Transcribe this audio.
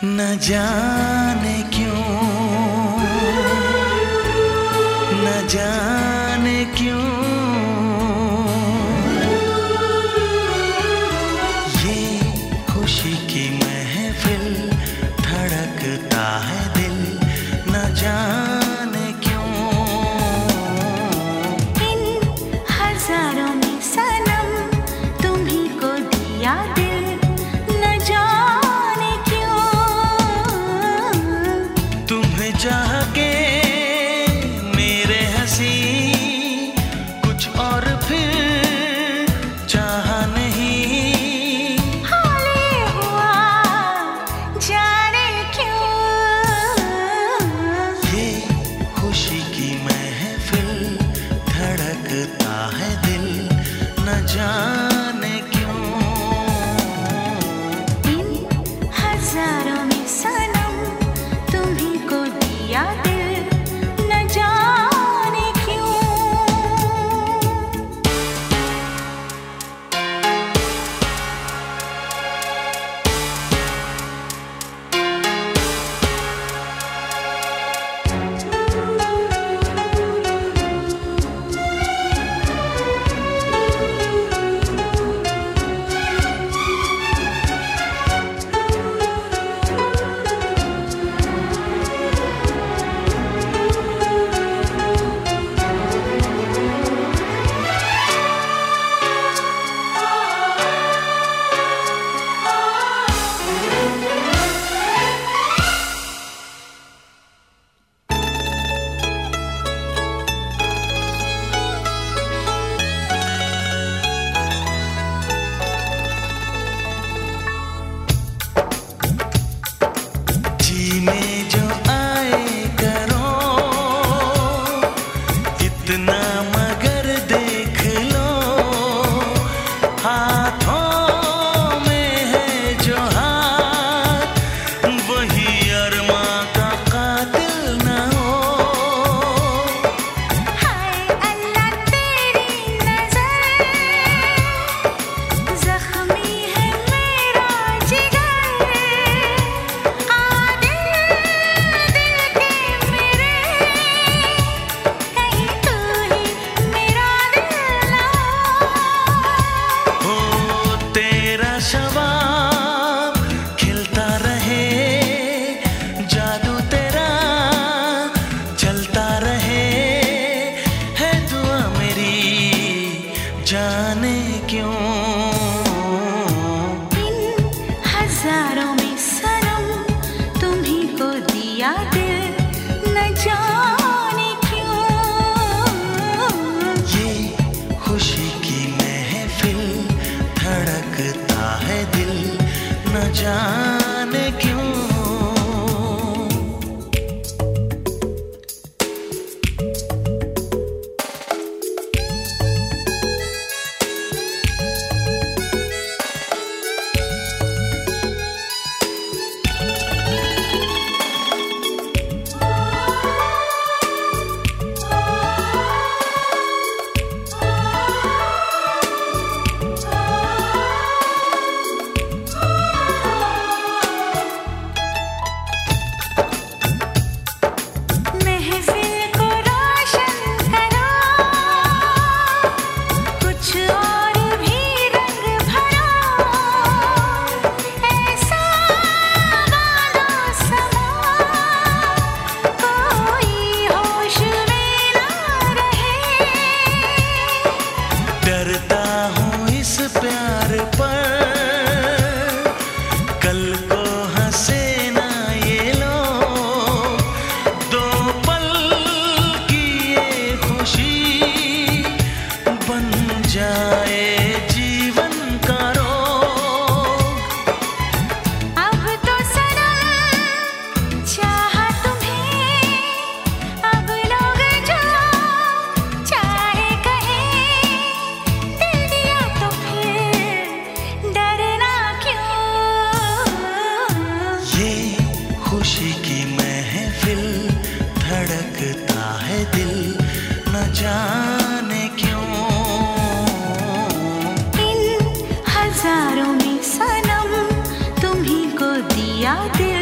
न जाने क्यों, न जाने क्यों ये खुशी की महफिल धड़कता है दिल, न जाने क्यों। इन हजारों में सनम तुम्ही को दिया दिल, न जाने क्यों। तुम्हें चाह के मेरे हंसी कुछ और फिर चाह नहीं, हाले हुआ जाने क्यों। ये खुशी की महफिल धड़कता है दिल, न जाने क्यों। इन हजारों में सनम तुम्ही को दिया दिल, न जाने क्यों। जी में जो आए करो इतना, मगर देख लो हाथों में है जो हाथ, वही अरमा का कातिल न हो। हाय अल्लाह तेरी नजर, जख्मी है मेरा जिगर। आ दिल दिल के मेरे, कहीं तू ही मेरा दिल ना हो। हो तेरा शबाब खिलता रहे, जादू तेरा चलता रहे, है दुआ मेरी जाने क्यों। इन हजारों में सनम तुम्ही को दिया दिल, न जाने क्यों। ये खुशी की महफिल धड़कता है दिल, न जाने क्यों। महफिल को रोशन करो, कुछ और भी रंग भरो। ऐसा बालो समा कोई होश में ना रहे। डरता हूँ इस प्यार पर, कल को हंसे ना ये लोग, दो पल की ये खुशी बन जाए जीवन का रोग। अब तो सनम चाहा तुम्हें, अब लोग जो चाहे कहें। दिल दिया तो फिर डरना क्यों। ये खुशी की महफिल धड़कता है दिल, न जाने क्यों। इन हजारों में सनम तुम्ही को दिया दिल,